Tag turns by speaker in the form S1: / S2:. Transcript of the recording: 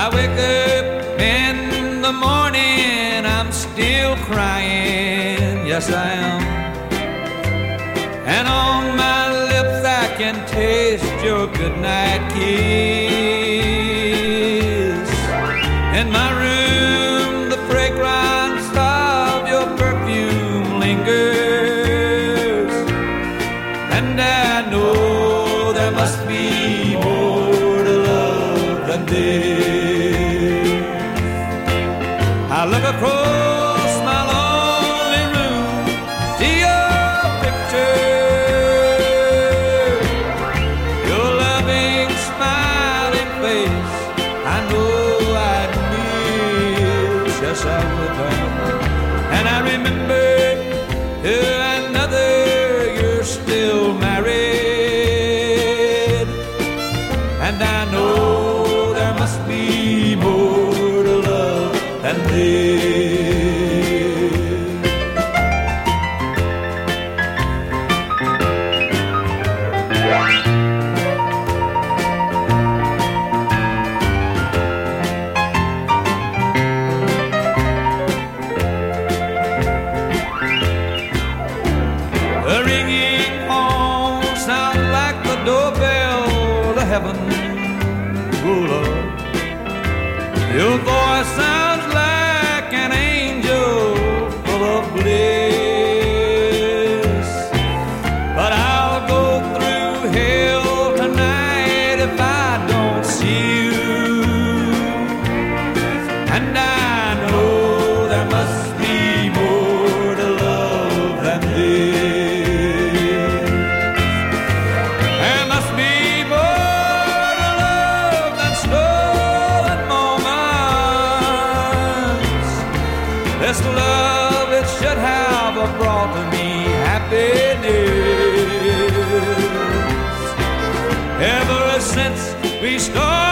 S1: I wake up in the morning, I'm still crying, yes I am. And on my lips I can taste your goodnight kiss. In my room the fragrance of your perfume lingers, and I know there must be more to love than this. I look across my lonely room, see your picture, your loving, smiling face. I know I'd miss, yes I would have. And I remember to another you're still married, and I know there must be more to love than this. The ringing phone sounds like the doorbell to heaven. Oh Lord, your voice sounds like an angel full of bliss. But I'll go through hell tonight if I don't see you. And I know there must be more to love than this. There must be more to love than stolen moments. This love, it should have brought me happiness. Ever since we started